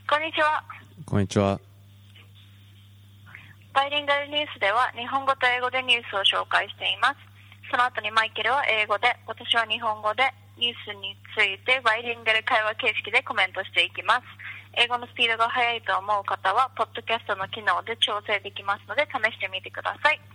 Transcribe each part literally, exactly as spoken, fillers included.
こんにちは。 こんにちは。 バイリンガルニュースでは日本語と英語でニュースを紹介しています。その後にマイケルは英語で、私は日本語でニュースについてバイリンガル会話形式でコメントしていきます。英語のスピードが速いと思う方はポッドキャストの機能で調整できますので試してみてください。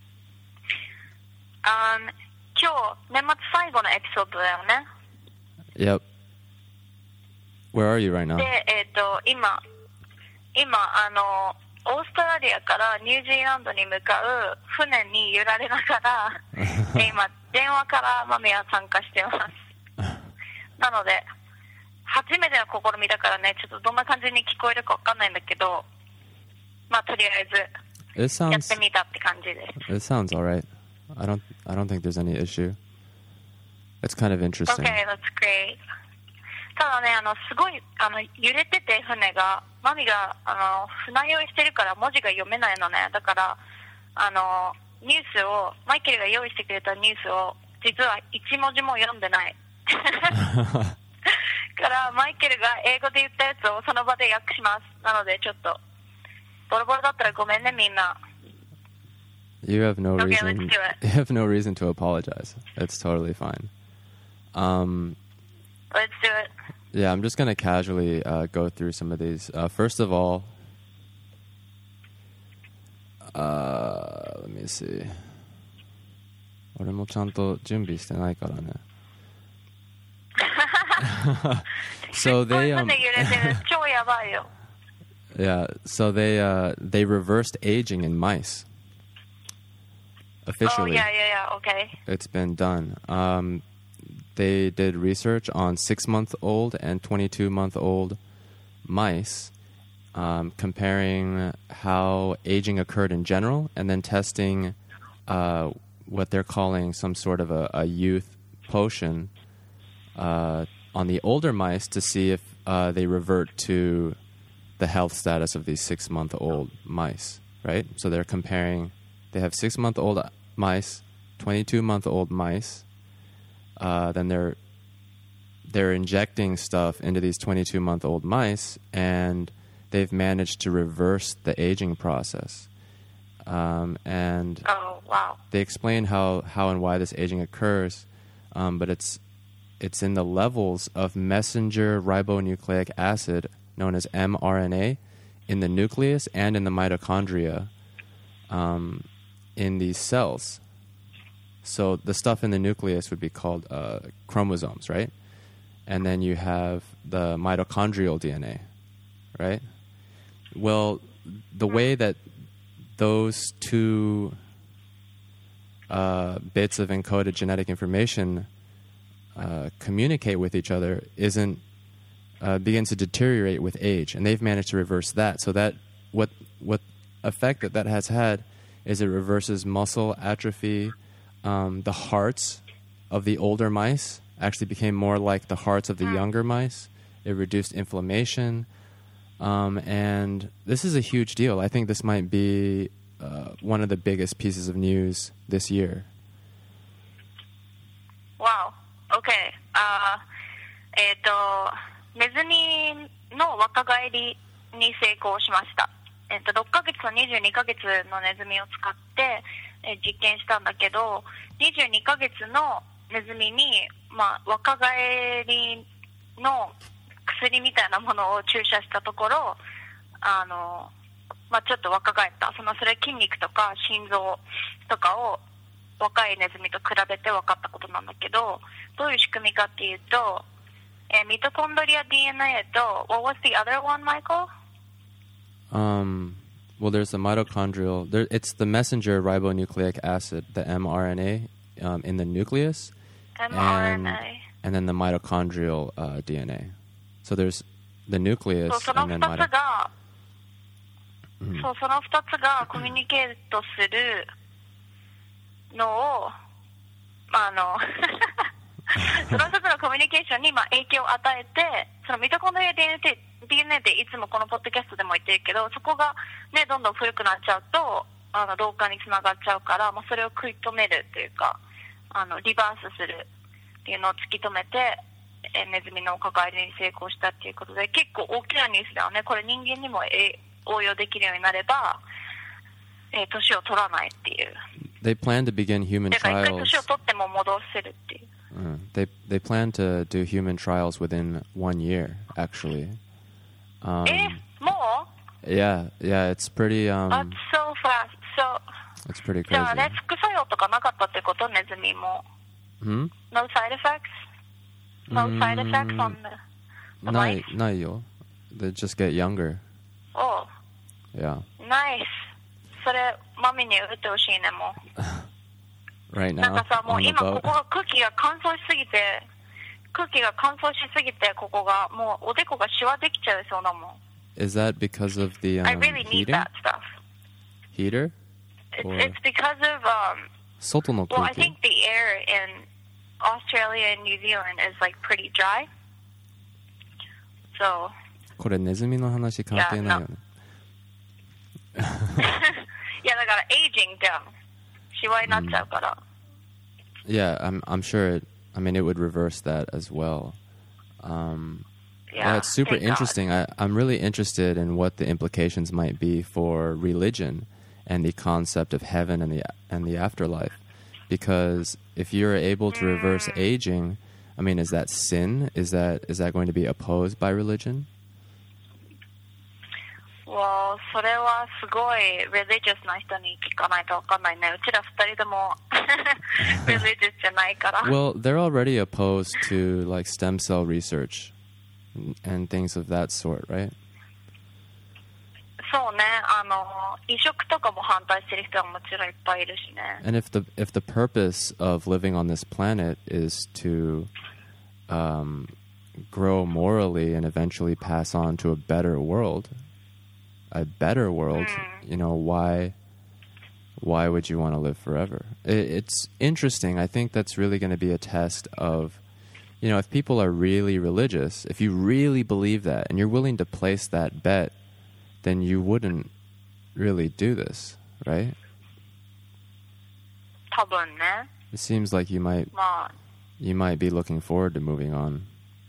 あん今日年末最後のエピソードだよね。 Yep. Where are you right now? で、えっと、今、今、あの、オーストラリアからニュージーランドに向かう船に揺られながら、え今、電話からマミは参加しています。なので、初めての試みだからね、ちょっとどんな感じに聞こえるかわかんないんだけど、まあ、とりあえず、 It sounds, やってみたって感じです。 It sounds alright. I don't, I don't think there's any issue. It's kind of interesting. Okay, that's great. ただね、あの、すごい、あの、揺れてて船が、マミが、あの、船酔いしてるから文字が読めないのね。だから、あの、ニュースを、マイケルが用意してくれたニュースを、実は一文字も読んでない。から、マイケルが英語で言ったやつをその場で訳します。なので、ちょっと、ボロボロだったらごめんね、みんな。 You have no Okay, reason. let's do it. You have no reason to apologize. It's totally fine. Um, Let's do it. yeah, I'm just gonna casually uh, go through some of these. Uh, first of all, uh, let me see. 俺もちゃんと準備してないからね。So they um, 船揺れてる。超やばいよ。 yeah, so they uh, they reversed aging in mice. Officially. Oh, yeah, yeah, yeah, okay. It's been done. Um, they did research on six-month-old and twenty-two-month-old mice, um, comparing how aging occurred in general, and then testing uh, what they're calling some sort of a, a youth potion uh, on the older mice to see if uh, they revert to the health status of these six-month-old mice, right? So they're comparing... They have six-month-old mice, twenty-two-month-old mice. Uh, then they're they're injecting stuff into these twenty-two-month-old mice, and they've managed to reverse the aging process. Um, and oh, wow. They explain how, how and why this aging occurs, um, but it's it's in the levels of messenger ribonucleic acid, known as mRNA, in the nucleus and in the mitochondria. Um, in these cells. So the stuff in the nucleus would be called uh, chromosomes, right? And then you have the mitochondrial D N A, right? Well, the way that those two uh, bits of encoded genetic information uh, communicate with each other isn't uh, begins to deteriorate with age, and they've managed to reverse that. So that what what effect that that has had is it reverses muscle atrophy. Um, the hearts of the older mice actually became more like the hearts of the younger mice. It reduced inflammation. Um, and this is a huge deal. I think this might be uh, one of the biggest pieces of news this year. Wow. Okay. Uh, えっと、ネズミの若返りに成功しました。えっと、ろっかげつとにじゅうにかげつのネズミを使って、えー、実験したんだけど、にじゅうにかげつのネズミに、まあ、若返りの薬みたいなものを注射したところ、あの、まあ、ちょっと若返った。その、それ筋肉とか心臓とかを若いネズミと比べて分かったことなんだけど、どういう仕組みかっていうと、えー、ミトコンドリア ディーエヌエー と、what was the other one, Michael? Um, well, there's the mitochondrial. There, it's the messenger ribonucleic acid, the mRNA, um, in the nucleus, mRNA, and, and then the mitochondrial uh, D N A. So there's the nucleus そう、その and 二 then つ mito- が、 うんそう、その二つがコミュニケートするのを、まあ、あの、その一つのコミュニケーションにまあ影響を与えて、そのミトコンドリア ディーエヌエー ってディーエヌエー っていつもこのポッドキャストでも言ってるけど、そこがねどんどん古くなっちゃうとあの老化につながっちゃうから、まあ、それを食い止めるというか、あのリバースするっていうのを突き止めて、 えーネズミの若返りに成功したっていうことで、結構大きなニュースだよね。これ人間にも、えー応用できるようになれば、えー年を取らないっていう。 They plan to begin human だから一回 trials. 年を取っても戻せるっていう。 Uh, they they plan to do human trials within one year, actually. Um, えもう yeah, yeah, it's pretty. That's Um, so fast. So, it's pretty じゃあ crazy. ね、副作用とかなかったってこと？ネズミも。 Hmm? No side effects? No side effects on the, the Nai, mice? nai yo. They just get younger. Oh, Yeah. nice. それ、マミに打ってほしいね、もう。 Right なん now かさ、もう on the 今こ boat. こが空気が乾燥しすぎて、空気が乾燥しすぎて、ここが、もうおでこがシワできちゃいそうだもん。 Is that because of the I um, really need heating? that stuff. Heater? It's, Or- it's because of, um, Soto no well, I kuki. think the air in Australia and New Zealand is like pretty dry. So, これネズミの話関係ないよね。 いやだからエイジングじゃん。シワになっちゃうから。 Yeah, I'm I'm sure it, I mean it would reverse that as well. Um, yeah, Yeah, it's super thank God. interesting. I, I'm really interested in what the implications might be for religion and the concept of heaven and the and the afterlife. Because if you're able to reverse aging, I mean, is that sin? Is that is that going to be opposed by religion? Well, それはすごい religious な人に聞かないとわかんないね。うちら二人とも religious じゃないから。 Well, they're already opposed to like stem cell research and, and things of that sort, right? そうね、あの移植とかも反対してる人はもちろんいっぱいいるしね。 And if the if the purpose of living on this planet is to um, grow morally and eventually pass on to a better world, a better world, you know, why why would you want to live forever? It, it's interesting. I think that's really going to be a test of, you know, if people are really religious, if you really believe that and you're willing to place that bet, then you wouldn't really do this, right? 多分ね。 It seems like you might まあ you might be looking forward to moving on.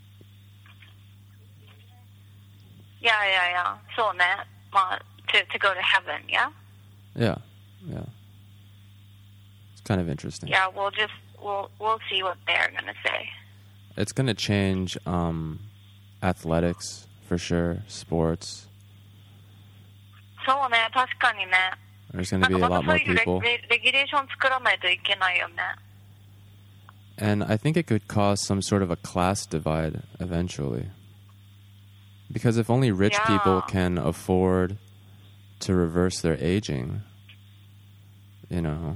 いやいやいや、そうね。まあ to to go to heaven, yeah? Yeah, yeah. It's kind of interesting. Yeah, we'll just we'll we'll see what they're gonna say. It's going to change um, athletics for sure, sports. そうね、確かにね。 There's going な to ん be か a ま lot たそう more いうレ people. レレギュレーション作らないといけないよね。 And I think it could cause some sort of a class divide eventually. Because if only rich Yeah. people can afford to reverse their aging, you know,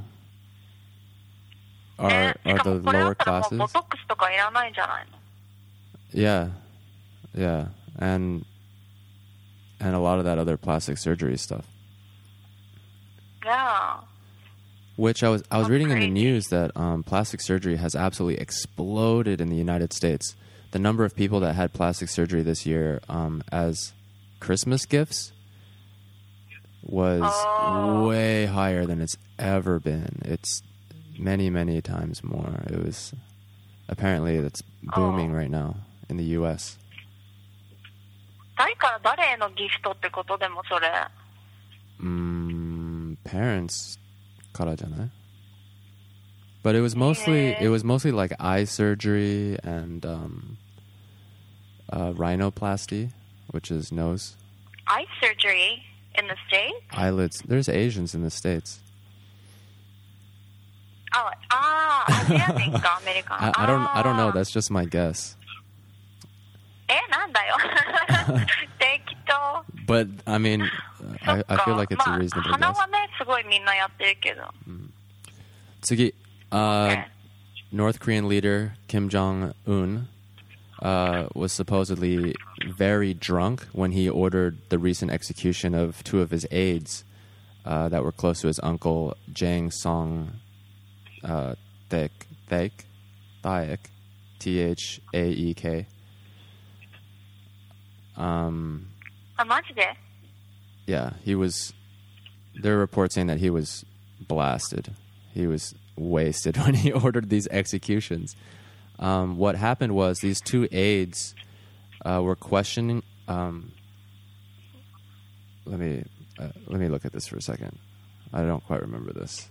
ね are, し are か the もこれだ lower ったらもう classes? ボトックスとかいらないんじゃないの？ Yeah, yeah, and and a lot of that other plastic surgery stuff. Yeah. Which I was I was That's reading in the crazy. news that um, plastic surgery has absolutely exploded in the United States. The number of people that had plastic surgery this year um, as Christmas gifts was Oh. way higher than it's ever been. It's many many times more. It was apparently it's booming Oh. right now in the U S. 誰から誰へのギフトってことでもそれ。 Mm, parents からじゃない? But it was mostly Yeah. it was mostly like eye surgery and um, uh, rhinoplasty, which is nose Eye surgery in the States? eyelids. There's Asians in the States. あ、あー、アジア人か、アメリカン。 I, I don't I don't know. あー That's just my guess. え、なんだよ。適当。 But I mean, そ I, っ I か feel like it's ま a あ reasonable 鼻 guess. はね、すごいみんなやってるけど。 Tsugi, uh, Okay. North Korean leader Kim Jong Un uh, was supposedly very drunk when he ordered the recent execution of two of his aides uh, that were close to his uncle Jang Song uh, Taek, Taek, Taek, T H A E K. Um, あ、マジで？ yeah, he was. There are reports saying that he was blasted. He was wasted when he ordered these executions. Um, what happened was these two aides uh, were questioning. Um, let me uh, let me look at this for a second. I don't quite remember this.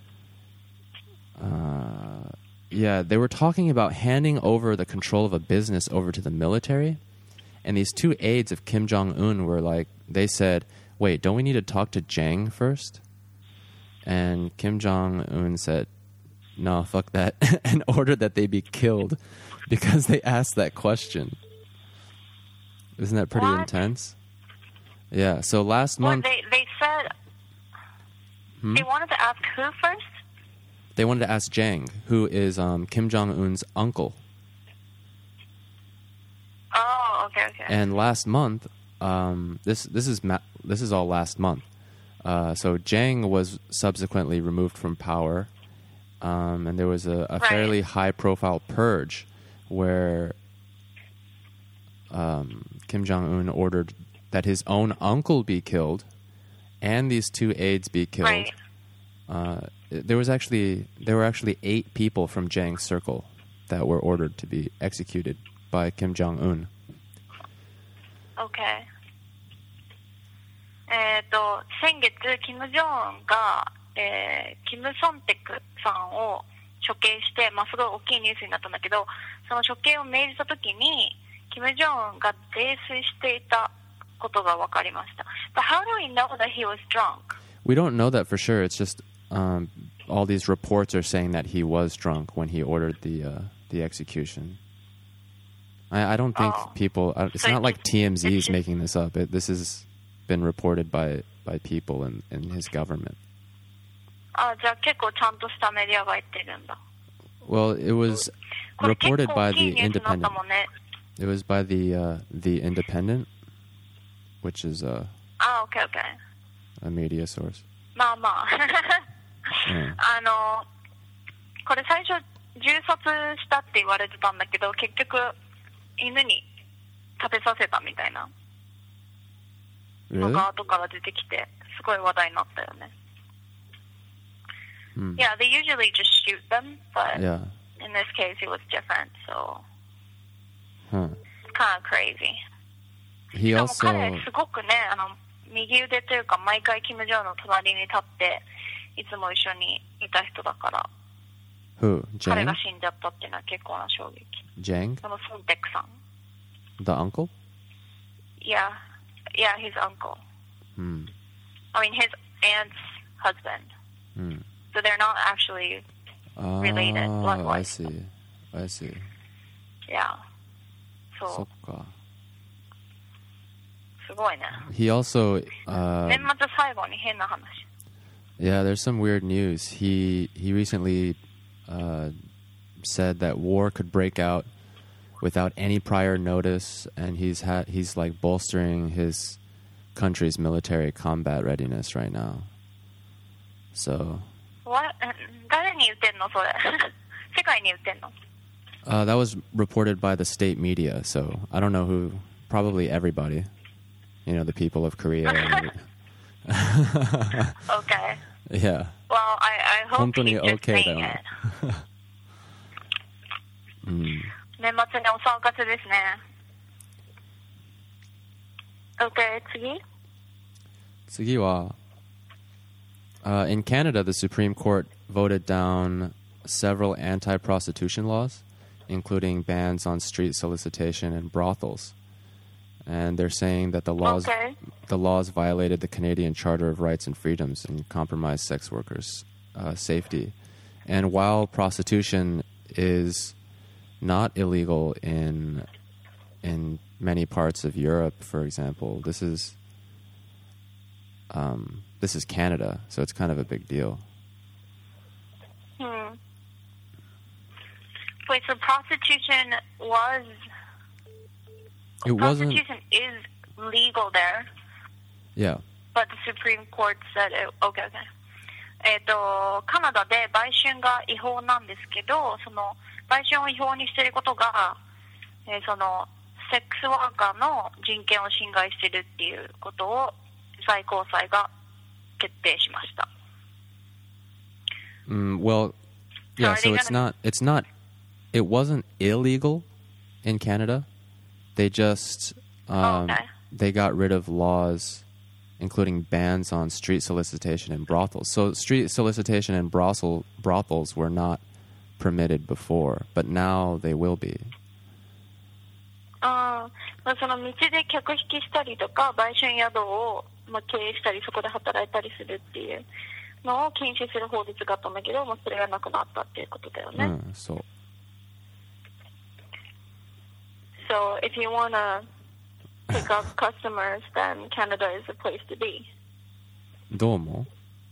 Uh, yeah, they were talking about handing over the control of a business over to the military, and these two aides of Kim Jong-un were like, they said, "Wait, don't we need to talk to Jang first?" And Kim Jong-un said, "No, fuck that," and ordered that they be killed because they asked that question. Isn't that pretty What? intense? Yeah, so last Well, month... they, they said Hmm? they wanted to ask who first? They wanted to ask Jang, who is um, Kim Jong-un's uncle. Oh, okay, okay. And last month, um, this this is ma- this is all last month. Uh, so Jang was subsequently removed from power, um, and there was a, a Right. fairly high-profile purge where um, Kim Jong-un ordered that his own uncle be killed, and these two aides be killed. Right. Uh, there was actually there were actually eight people from Jang's circle that were ordered to be executed by Kim Jong-un. Okay. えっと、先月、キム・ジョンウンが、えーキム・ソンテクさんを処刑して、まあ、すごい大きいニュースになったんだけど、その処刑を命じたときに、キム・ジョンウンが泥酔していたことが分かりました。But how do we know that he was drunk? We don't know that for sure. It's just um, all these reports are saying that he was drunk when he ordered the uh, the execution. I, I don't think Oh. people. Uh, it's So not it's like just- T M Z it's is just- making this up. It, this has been reported by by people in, in his government. あ、じゃあ結構ちゃんとしたメディアが言ってるんだ。 Well, it was これ結 reported 構 by 大きい the ニュースになった Independent. もんね。 It was by the uh, the Independent, which is a, あ、オッケーオッケー。 a media source. まあまあ。 うんあの、これ最初銃殺したって言われてたんだけど、結局犬に食べさせたみたいなの Really? が後から出てきて、すごい話題になったよね。 Hmm. Yeah, they usually just shoot them, but Yeah. in this case it was different, so Huh. it's kind of crazy. He しかも also. 彼すごくね、あの、右腕というか毎回キム・ジョンの隣に立っていつも一緒にいた人だから、 Who? 彼 Jang? が死んじゃったっていうのは結構な衝撃。 Jang? そのソンテクさん。 The uncle? Yeah, yeah, his uncle. Hmm. I mean, his aunt's husband. Hmm. So they're not actually related Oh, I blood-wise. see. I see. Yeah. So, Sokka. すごいね。 He also, uh, 年末最後に変な話。 yeah, there's some weird news. He he recently uh, said that war could break out without any prior notice, and he's had he's like bolstering his country's military combat readiness right now. So What? 誰に言ってんのそれ。世界に言ってんの uh, that was reported by the state media. So I don't know who. Probably everybody. You know, the people of Korea. Okay. Yeah. Well, I, I hope 本当に he's just OK だ saying よ it. うん年末にお騒がせですね。Okay, 次次は Uh, in Canada, the Supreme Court voted down several anti-prostitution laws, including bans on street solicitation and brothels. And they're saying that the laws Okay. the laws violated the Canadian Charter of Rights and Freedoms and compromised sex workers' uh, safety. And while prostitution is not illegal in in many parts of Europe, for example, this is um, this is Canada, so it's kind of a big deal. Hmm. Wait, so prostitution was... It wasn't. Prostitution is legal there, Yeah. but the Supreme Court said it... Okay, okay. えっと、カナダで売春が違法なんですけど、その、売春を違法にしていることが、えーその、セックスワーカーの人権を侵害しているっていうことを最高裁が決定しました。 Mm, well, yeah. are So they it's gonna- not. It's not it wasn't illegal in Canada. They just um, Oh, okay. they got rid of laws, including bans on street solicitation and brothels. So street solicitation and brothel brothels were not permitted before, but now they will be. あーまあ、その道で客引きしたりとか売春宿を、まあ、経営したりそこで働いたりするっていうのを禁止する法律があったんだけど、まあ、それがなくなったっていうことだよね。 うん、そう。 So if you want to pick up customers, then Canada is a place to be. どう思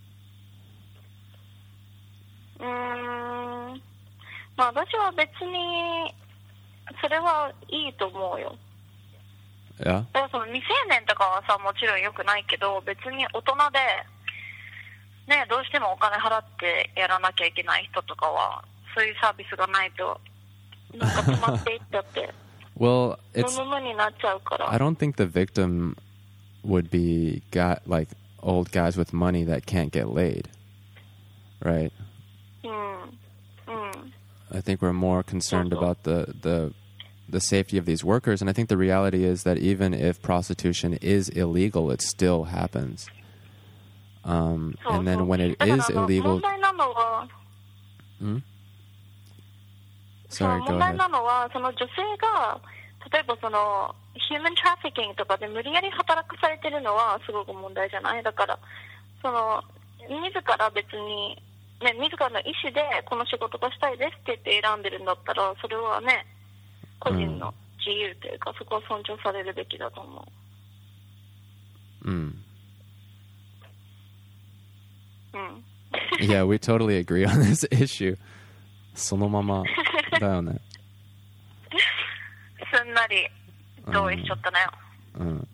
うーん、まあ私は別にそれはいいと思うよ。 う？いや、 だからその未成年とかはさ、もちろん良くないけど、別に大人でね、どうしてもお金払ってやらなきゃいけない人とかはそういうサービスがないとなんか止まっていっちゃって Well, it's 無無になっちゃうから。 I don't think the victim would be got like old guys with money that can't get laid, right? うんうん I think we're more concerned Also. about the, the the safety of these workers, and I think the reality is that even if prostitution is illegal, it still happens. Um, そうそう and then when it だから is あの illegal, 問題なのは hmm? その Sorry, go 問題 ahead. なのはその女性が例えばそのヒューマントラフィキングとかで無理やり働かされてるのはすごく問題じゃない。だからその自ら別に、ね、自らの意思でこの仕事がしたいですって言って選んでるんだったらそれはね個人の自由というか、そこは尊重されるべきだと思う。 Mm. うん Yeah, we totally agree on this issue. そのままだよね。 すんなり同意しちゃったね。 うん。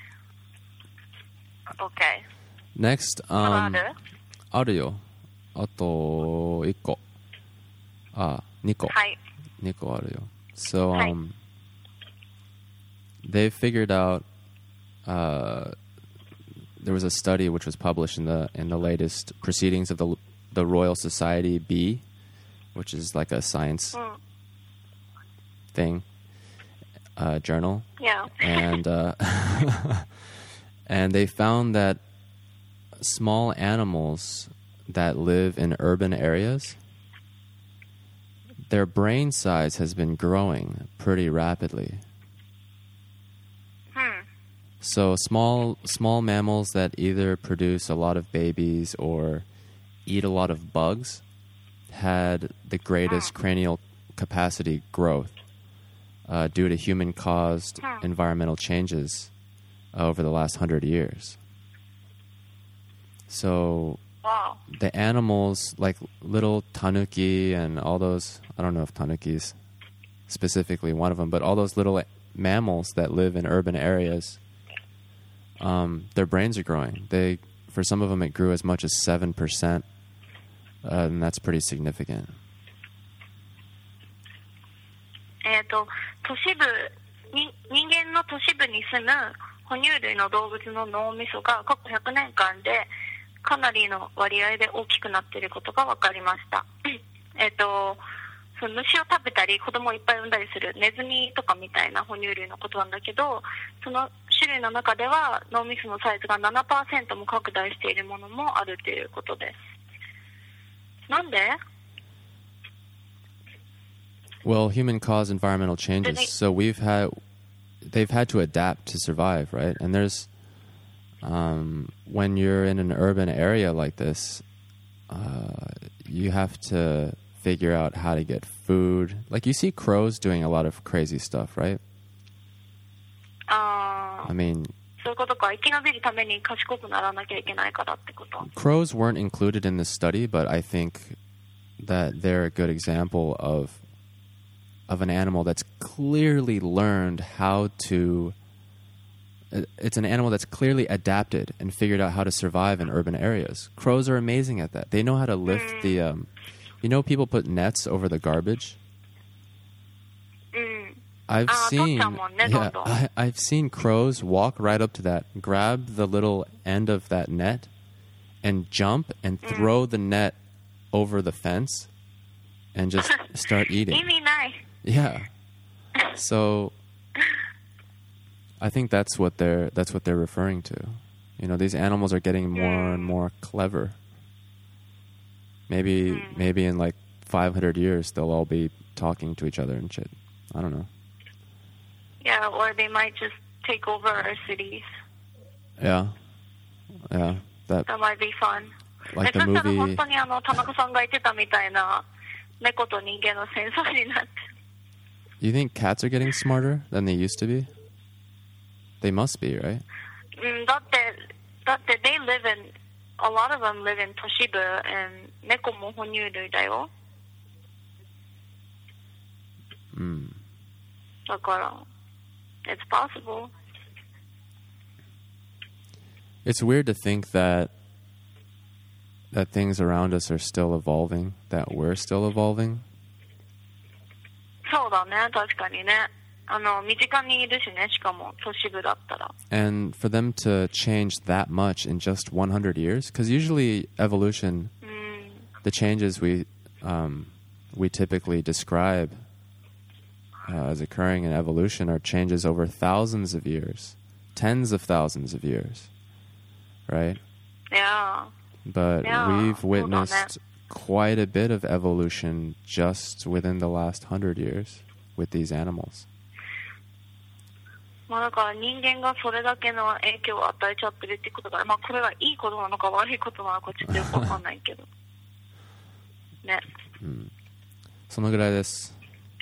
OK。 Next, まだあ um, る？ あるよ。あといっこ。あ、にこ。 はい。 にこあるよ。So, はい。 um, they figured out, uh, there was a study which was published in the in the latest proceedings of the the Royal Society B, which is like a science うん。 thing, uh, journal, Yeah. and uh, and they found that small animals that live in urban areas, their brain size has been growing pretty rapidly. うん。 So small small mammals that either produce a lot of babies or eat a lot of bugs had the greatest cranial capacity growth uh, due to human-caused environmental changes over the last hundred years. So Wow. the animals, like little tanuki and all those, I don't know if tanuki is specifically one of them, but all those little mammals that live in urban areas, um, their brains are growing. They, for some of them, it grew as much as seven percent, uh, and that's pretty significant. えっと、都市部に、人間の都市部に住む哺乳類の動物の脳みそが過去ひゃくねんかんでかなりの割合で大きくなっていることが分かりました。えっと、その虫を食べたり子供をいっぱい産んだりするネズミとかみたいな哺乳類のことなんだけど、その種類の中では脳みそのサイズが ななパーセント も拡大しているものもあるということです。なんで？ Well, human-caused environmental changes. They- So we've had, they've had to adapt to survive, right? And there's, um, when you're in an urban area like this, uh, you have to figure out how to get food. Like you see crows doing a lot of crazy stuff, right? あ I mean, そういうことか。生き延びるために賢くならなきゃいけないからってこと。 crows weren't included in this study, but I think that they're a good example of of an animal that's clearly learned how to. It's an animal that's clearly adapted and figured out how to survive in urban areas. Crows are amazing at that. They know how to lift the. Um, you know, people put nets over the garbage. うん。 I've Ah, seen, tontamon, ne, yeah, tonto. I, I've seen crows walk right up to that, grab the little end of that net, and jump and throw the net over the fence, and just start eating. 意味ない。 Yeah. So I think that's what they're that's what they're referring to. You know, these animals are getting more and more clever. Maybe Mm. maybe in like five hundred years they'll all be talking to each other and shit. I don't know. Yeah, or they might just take over our cities. Yeah. Yeah. That That might be fun. like the そしたら本 movie 当にあの田中さんが言ってたみたいな猫と人間の戦争になって。 You think cats are getting smarter than they used to be? They must be, right? うん、だってだって they live in a lot of them live in 都市部 and 猫も哺乳類だよ。 Mm. だから it's possible. It's weird to think that that things around us are still evolving, that we're still evolving. そうだね、確かにね。あの身近にいるしね、しかも都市部だったら。 And for them to change that much in just one hundred years, because usually evolution, うん。 the changes we um, we typically describe uh, as occurring in evolution are changes over thousands of years, tens of thousands of years, right? Yeah. But Yeah, we've hold on witnessed quite a bit of evolution just within the last hundred years with these animals. まあだから人間がそれだけの影響を与えちゃってるってことだから、まあこれがいいことなのか悪いことなのかちょっとよくわかんないけど。ね。 そのぐらいです。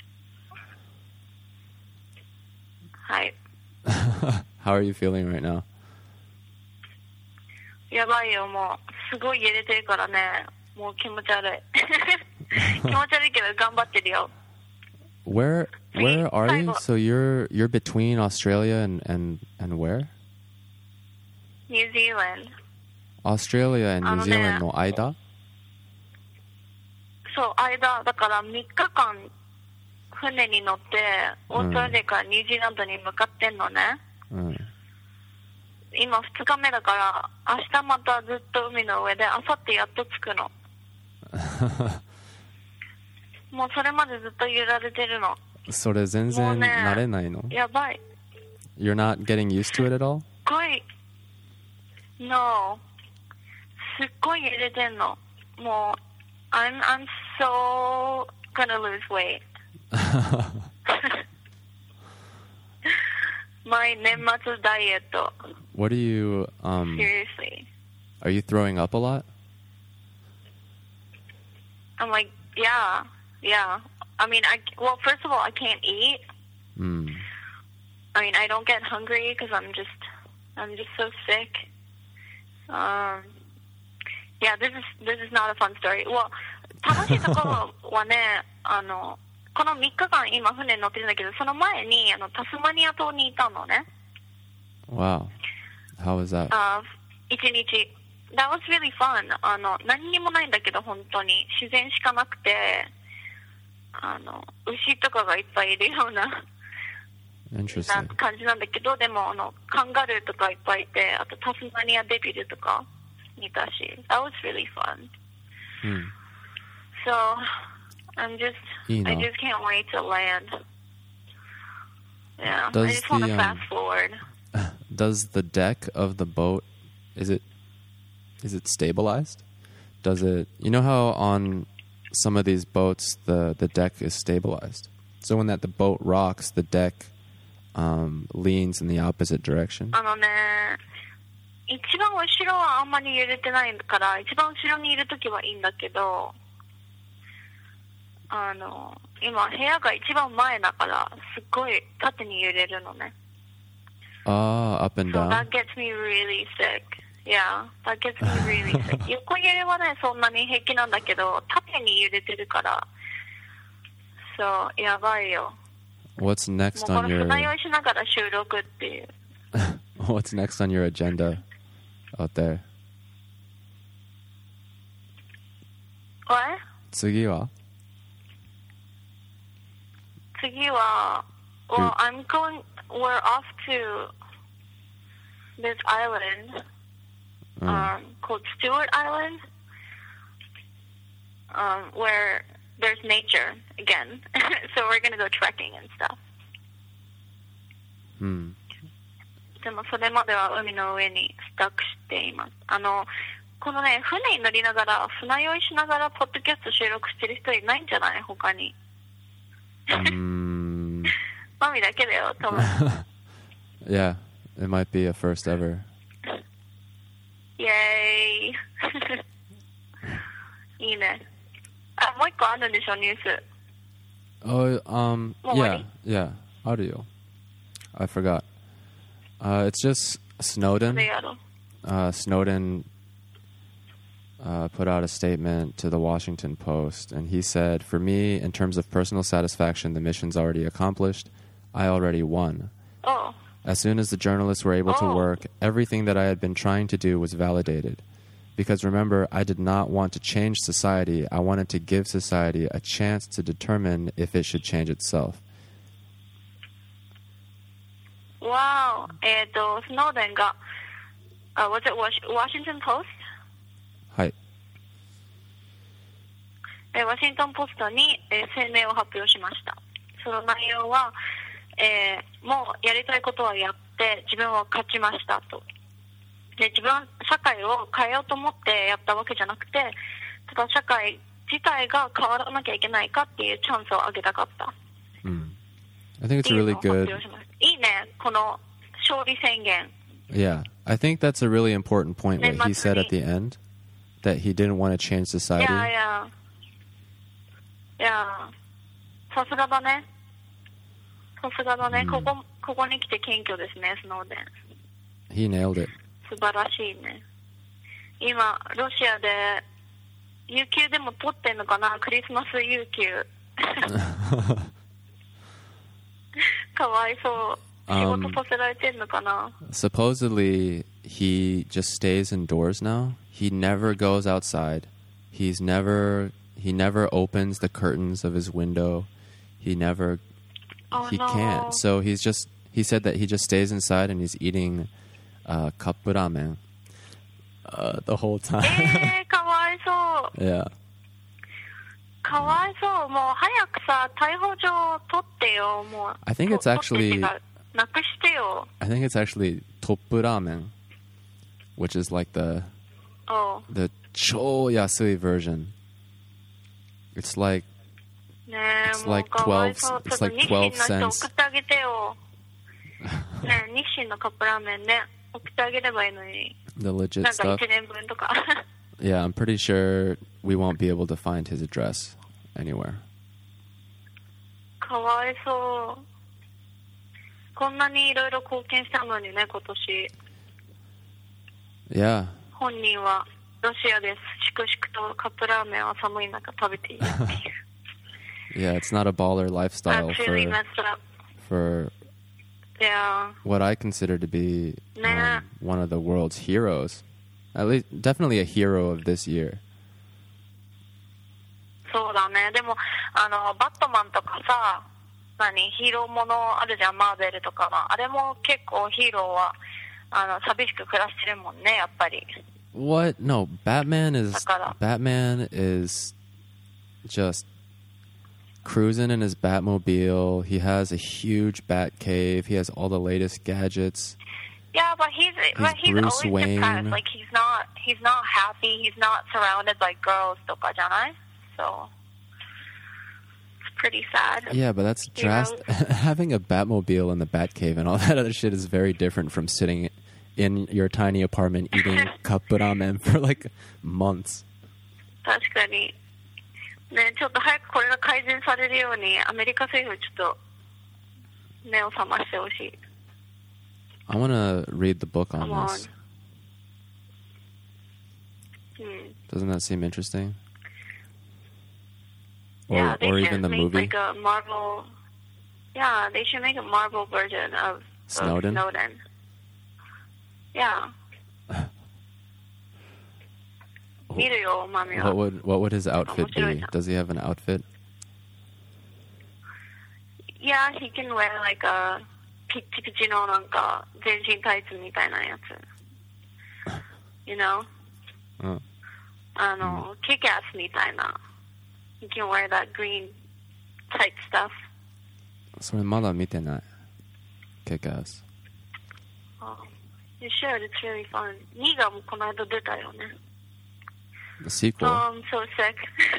はい。 How are you feeling right now? やばいよ、もう。すごい揺れてるからね。もう気持ち悪い。気持ち悪いけど頑張ってるよ。 Where where are you? Cyber- So you're you're between Australia and and and where? ニュージーランド。 Australia and New あのね、 Zealand の間? そう、間、だからみっかかん船に乗って、オーストラリアからニュージーランドに向かってんのね。 うん。 今ふつかめだから、明日またずっと海の上で、明後日やっと着くの。もうそれまでずっと揺られてるの。 それ全然慣れないの? やばい。 You're not getting used to it at all? すっごい。No。すっごい揺れてんの。もう、I'm, I'm so gonna lose weight. My 年末ダイエット。 What are you um Seriously. are you throwing up a lot? I'm like, yeah, yeah. I mean, I, well, first of all, I can't eat. Mm. I mean, I don't get hungry because I'm just, I'm just so sick. Um, yeah, this is, this is not a fun story. Well, 楽しいところはね、あの、このみっかかん今船に乗ってるんだけど、その前にあのタスマニア島にいたのね。 Wow. How was that? あ、一日。That was really fun. あの、何にもないんだけど、本当に。自然しかなくて、あの、牛とかがいっぱいいるような、な Interesting. 感じなんだけど、でも、あの、カンガルーとかいっぱいいて、あとタスマニアデビルとか見たし。That was really fun. Hmm. So, I'm just, いいな。 I just can't wait to land. Yeah, Does I just want to the, um, fast forward. Does the deck of the boat, is it is it stabilized? Does it, you know how on some of these boats the, the deck is stabilized? So when that the boat rocks, the deck um, leans in the opposite direction. あのね、一番後ろはあんまり揺れてないから、一番後ろにいるときはいいんだけど、あの、今部屋が一番前だから、すっごい縦に揺れるのね。 Ah, up and So down. that gets me really sick. Yeah, that gets me really sick. 横揺れはね、そんなに平気なんだけど、縦に揺れてるから、そう、やばいよ。 What's もう next こ on の your 船酔いしながら収録っていう。 What's next on your agenda out there? What? 次は? 次は、well, I'm going, we're off to this island Mm. um, called Stewart Island, um, where there's nature again. So we're going to go trekking and stuff. Hmm. でもそれまでは海の上にスタックしています。あの、このね、船に乗りながら、船酔いしながらポッドキャスト収録してる人いないんじゃない他に。 Mm. マミだけだよ、多分。 Yeah, it might be a first ever. イェーイ。いいね。あ、もう一個あるんでしょ、ニュース。 Oh, um, Well, yeah, what yeah, audio. I forgot. Uh, it's just Snowden. それやろ。 Uh, Snowden uh, put out a statement to the Washington Post, and he said, "For me, in terms of personal satisfaction, the mission's already accomplished. I already won. Oh. As soon as the journalists were able to Oh. work, everything that I had been trying to do was validated. Because remember, I did not want to change society. I wanted to give society a chance to determine if it should change itself." Wow. えっと、スノーデンが、uh, was it Washington Post? はい。 えーワシントンポストに、えー声明を発表しました。その内容は、えーもうやりたいことはやって自分は勝ちましたと。で、自分は社会を変えようと思ってやったわけじゃなくて、ただ社会自体が変わらなきゃいけないかっていうチャンスをあげたかった。 Mm. I think っ it's ていう really のを発 good. 表しました。いいね、この勝利宣言。 Yeah, I think that's a really important point what he said at Then the end, that he didn't want to change い society. やいや。いや、さすがだね。さすがだね。 うんここ、ここに来て謙虚ですね、スノーデン。 He nailed it. 素晴らしいね。今ロシアで有給でも取ってんのかな、クリスマス有給。かわいそう。仕事させられてんのかな。 Supposedly, he just stays indoors now. He never goes outside. He's never he never opens the curtains of his window. He never Oh, he no. can't. So he's just he said that he just stays inside and he's eating uh, cup ramen uh, the whole time. えー、かわいそう。 Yeah. かわいそう。もう早くさ、逮捕状取ってよ。もう I think it's と actually 取ってってかなくしてよ。 I think it's actually toppu ramen, which is like the Oh. the cho yasui version. It's like ねえ、 It's もう like かわいそう。 twelve ちょっと it's 日 like 清の twelve 人送ってあげてよ。ねえ、日清のカップラーメンね、送ってあげればいいのに。 the legit なんか stuff. いちねんぶんとか。 Yeah, I'm pretty sure we won't be able to find his address anywhere. かわいそう。こんなにいろいろ貢献したのにね、今年。 Yeah. 本人はロシアで粛々とカップラーメンを寒い中食べているっていう。 Yeah, it's not a baller lifestyle That's really for messed up. for Yeah. what I consider to be Nah. um, one of the world's heroes. At least, definitely a hero of this year. そうだね。でも、あの、バットマンとかさ、何、ヒーローものあるじゃん、マーベルとかの。あれも結構ヒーローは、あの、寂しく暮らしてるもんね、やっぱり。 What? No, Batman is Sakara. Batman is just cruising in his Batmobile. He has a huge bat cave. He has all the latest gadgets. Yeah, but he's, but he's Bruce always Wayne. depressed. Like, he's not, he's not happy. He's not surrounded by girls とかじゃない? So, it's pretty sad. Yeah, but that's You know? drastic. Having a Batmobile in the Batcave and all that other shit is very different from sitting in your tiny apartment eating cup ramen for like months. 確かに。ね、ちょっと早くこれが改善されるように、アメリカ政府ちょっと目を覚ましてほしい。 I want to read the book on Come on. this. うん。 Doesn't that seem interesting? Or, Yeah, they or should even the make movie? like a Marvel. Yeah, they should make a Marvel version of Snowden? Of Snowden. Yeah. 見るよ、マミは。 What would what would his outfit be? 面白いな。 Does he have an outfit? Yeah, he can wear like a ピッチピチのなんか全身タイツみたいなやつ。You know? うん。 あの、キックアスみたいな。 You can wear that green type stuff. それまだ見てない。Kick-Ass. Oh, you should. It's really fun. にがもこの間出たよね。 The sequel? Oh, I'm so sick.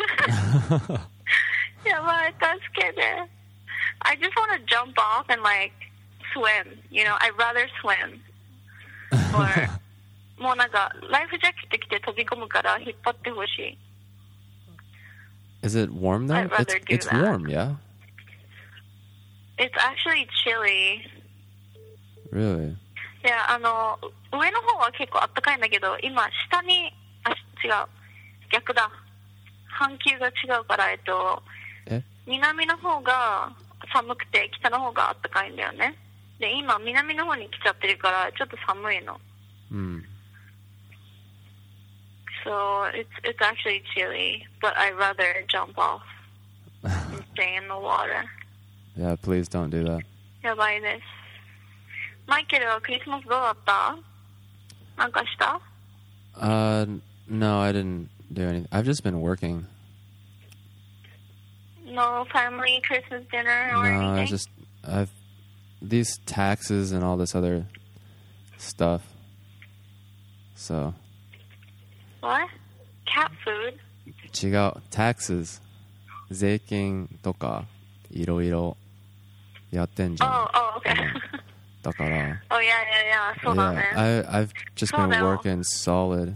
やばい、助けて。I just want to jump off and like swim. You know, I'd rather swim. Or もうなんかライフジャケット着て飛び込むから引っ張ってほしい。 Is it warm though? I'd rather It's, do it's that. warm, yeah? It's actually chilly. Really? いや、あの、上の方は結構あったかいんだけど、今、下に、あ、違う。逆だ。半球が違うから、えっと、 え南の方が寒くて、北の方があったかいんだよね。で、今、南の方に来ちゃってるから、ちょっと寒いの。 うん。 So, it's, it's actually chilly, but I'd rather jump off and stay in the water. Yeah, please don't do that. やばいです。マイケルはクリスマスどうだった？なんかした？ Uh, no, I didn't do anything. I've just been working. No family Christmas dinner or no, anything? I just, I've, these taxes and all this other stuff. So. What? Cat food? 違う。taxes. 税金とか、いろいろやってんじゃん。 Oh, oh, okay. だから。 Oh, yeah, yeah, yeah. そうだね。 Yeah, I, I've just been working solid.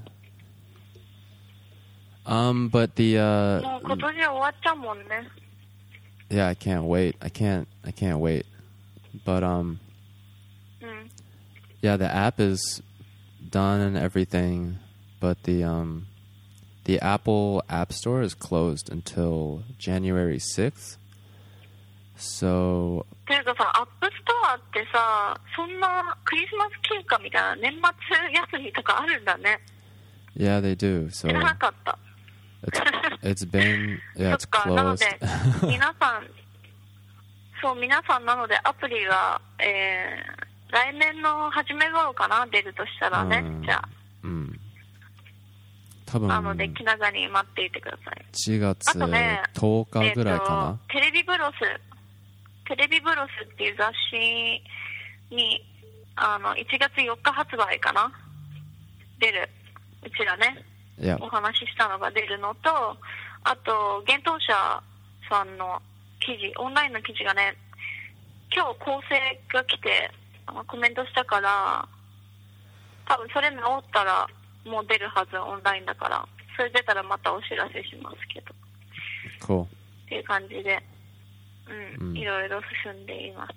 Um, but the, uh... もう今年終わっちゃうもんね。 Yeah, I can't wait. I can't, I can't wait. But, um... うん。 Yeah, the app is done and everything, but the, um... the Apple App Store is closed until January sixth. So... ていうかさ、アップストアってさ、そんなクリスマス休暇みたいな年末休みとかあるんだね。 Yeah, they do. So 知らなかった。 it's, it's been, yeah, it's そっか、なの closed. で、皆さん、そう、皆さんなのでアプリが、えー、来年の初め頃かな、出るとしたらね、 うん、 じゃあ。 うん。多分、 なので、気長に待っていてください。 しちがつあとね、 とおかぐらいかな、 えーと、テレビブロス、テレビブロスっていう雑誌に、あの、いちがつよっか発売かな、出る、うちらね、 yeah. お話ししたのが出るのと、あと、幻冬舎さんの記事、オンラインの記事がね、今日構成が来て、コメントしたから、多分それ直ったらもう出るはず、オンラインだから。それ出たらまたお知らせしますけど。 Cool. っていう感じで、うん、 うん、 いろいろ進んでいます。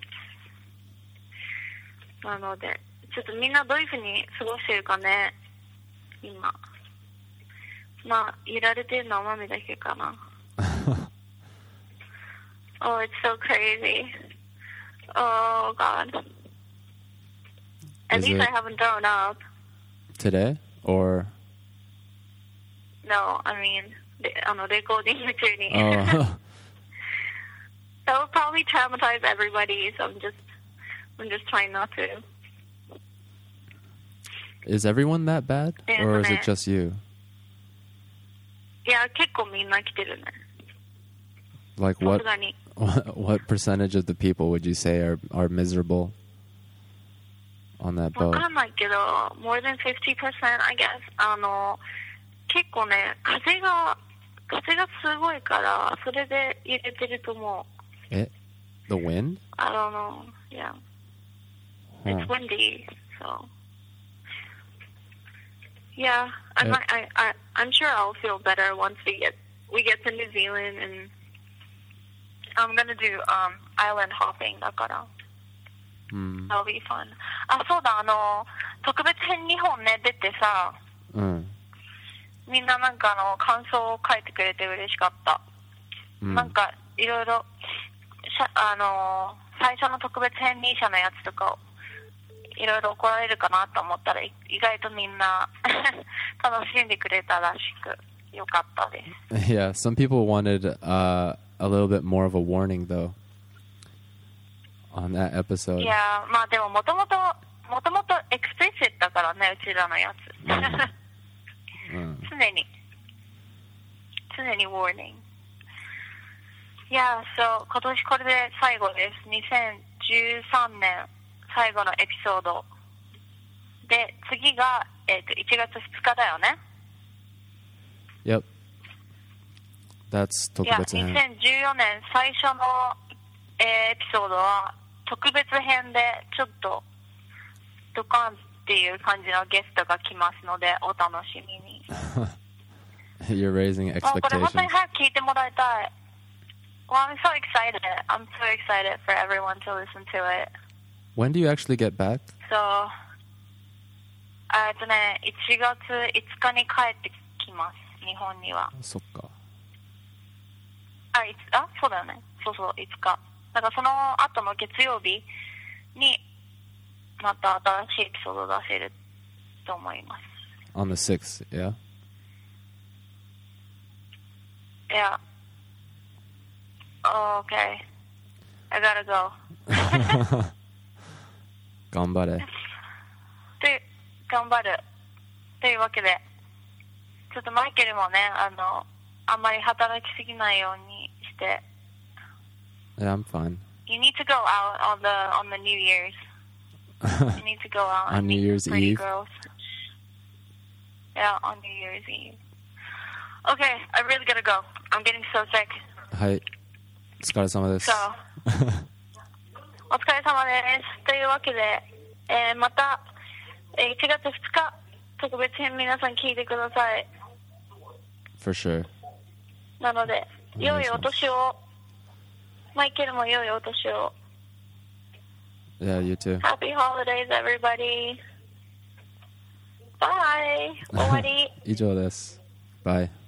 なので、ちょっとみんなどういうふうに過ごしてるかね、今。まあ、いられてるのはマミだけかな。Oh, it's so crazy. Oh, God. At Is least it I haven't thrown up. Today? Or? No, I mean, あの、レコーディング中に。 Oh. That would probably traumatize everybody, so I'm just, I'm just trying not to. Is everyone that bad? Or is it just you? いや、結構みんな来てるね。 Like what, what percentage of the people would you say are, are miserable on that boat? わかんないけど、more than fifty percent, I guess. あの、結構ね、風が、風がすごいから、それで揺れてると思う。 え The wind? I don't know. Yeah. It's windy, so. Yeah, I might, I, I, I'm sure I'll feel better once we get, we get to New Zealand, and I'm gonna do, um, island hopping だから。 Mm. That'll be fun. あ、そうだ、あの、特別編にほんね、出てさ、 うん。 みんななんかあの、感想を書いてくれて嬉しかった。うん、なんか、いろいろ、あの、最初の特別編に社のやつとかを、いろいろ怒られるかなと思ったら、意外とみんな楽しんでくれたらしく、よかったです。 Yeah, some people wanted, uh, a little bit more of a warning, though, on that episode. いや、まあでも、もともと、もともとエクスプレシットだからね、うちらのやつ。 うん、 常に、常に warning。 いや、そう、今年これで最後です。にせんじゅうさんねん最後のエピソード。で、次が、えーと、いちがつふつかだよね。 Yep. That's 特別編。 いや、にせんじゅうよねん最初の、えーエピソードは特別編でちょっとドカンっていう感じのゲストが来ますのでお楽しみに。 You're raising もうこれ本当に expectations. 早く聞いてもらいたい。Well, I'm so excited. I'm so excited for everyone to listen to it. When do you actually get back? So, えっとね、いちがついつかに帰ってきます、日本には。 そっか。 あ、いつ、あ、そうだよね。そうそう、いつか。だからその後の月曜日にまた新しいエピソードを出せると思います。 On the sixth, yeah? いや。Oh, okay. I gotta go. 頑張れ。 で、頑張る。というわけで、ちょっとマイケルもね、あの、あんまり働きすぎないようにして。 Yeah, I'm fine. You need to go out on the on the New Year's. You need to go out On and New meet Year's pretty Eve? girls. Yeah, on New Year's Eve. Okay, I really gotta go. I'm getting so sick. はい。お疲れ様です。 So, お疲れ様です。というわけで、えー、また、えー、いちがつふつか特別編皆さん聞いてください。 For sure. なので、良いお年を。マイケルも良いお年を。 Yeah, you too. Happy holidays, everybody. Bye. 終わり。 以上です。Bye.